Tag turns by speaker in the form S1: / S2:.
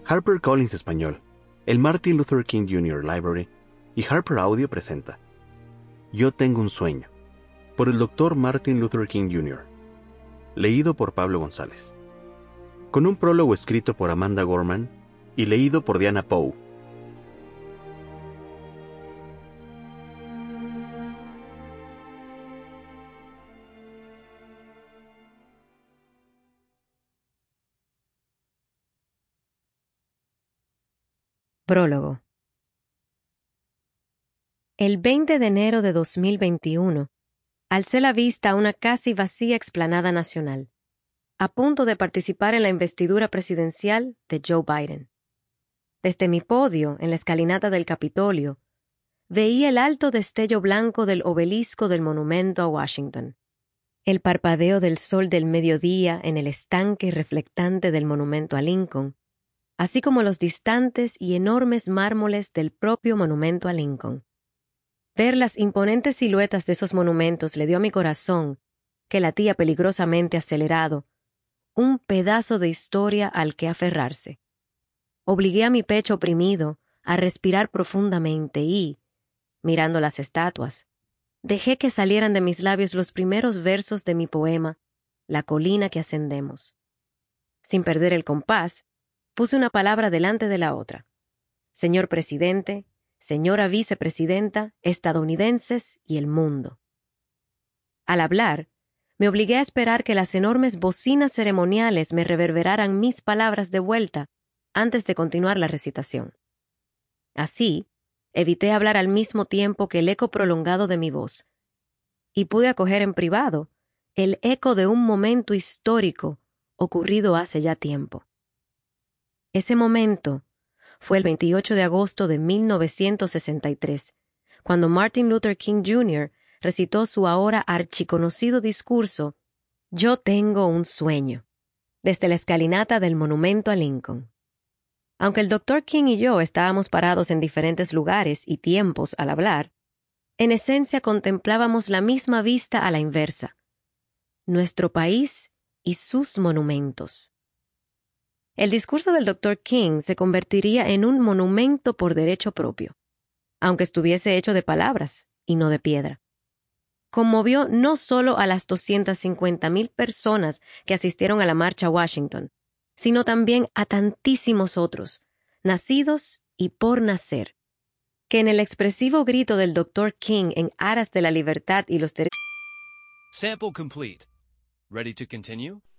S1: HarperCollins Español, el Martin Luther King Jr. Library y Harper Audio presenta Yo tengo un sueño, por el Dr. Martin Luther King Jr., leído por Pablo González, con un prólogo escrito por Amanda Gorman y leído por Diana Poe.
S2: Prólogo. El 20 de enero de 2021, alcé la vista a una casi vacía explanada nacional, a punto de participar en la investidura presidencial de Joe Biden. Desde mi podio, en la escalinata del Capitolio, veía el alto destello blanco del obelisco del monumento a Washington, el parpadeo del sol del mediodía en el estanque reflectante del monumento a Lincoln, así como los distantes y enormes mármoles del propio monumento a Lincoln. Ver las imponentes siluetas de esos monumentos le dio a mi corazón, que latía peligrosamente acelerado, un pedazo de historia al que aferrarse. Obligué a mi pecho oprimido a respirar profundamente y, mirando las estatuas, dejé que salieran de mis labios los primeros versos de mi poema, La colina que ascendemos. Sin perder el compás, puse una palabra delante de la otra. Señor presidente, señora vicepresidenta, estadounidenses y el mundo. Al hablar, me obligué a esperar que las enormes bocinas ceremoniales me reverberaran mis palabras de vuelta antes de continuar la recitación. Así, evité hablar al mismo tiempo que el eco prolongado de mi voz, y pude acoger en privado el eco de un momento histórico ocurrido hace ya tiempo. Ese momento fue el 28 de agosto de 1963, cuando Martin Luther King Jr. recitó su ahora archiconocido discurso Yo tengo un sueño, desde la escalinata del monumento a Lincoln. Aunque el Dr. King y yo estábamos parados en diferentes lugares y tiempos al hablar, en esencia contemplábamos la misma vista a la inversa, nuestro país y sus monumentos. El discurso del Dr. King se convertiría en un monumento por derecho propio, aunque estuviese hecho de palabras y no de piedra. Conmovió no solo a las 250,000 personas que asistieron a la marcha a Washington, sino también a tantísimos otros, nacidos y por nacer, que en el expresivo grito del Dr. King en aras de la libertad y los derechos.
S3: Sample complete. Ready to continue?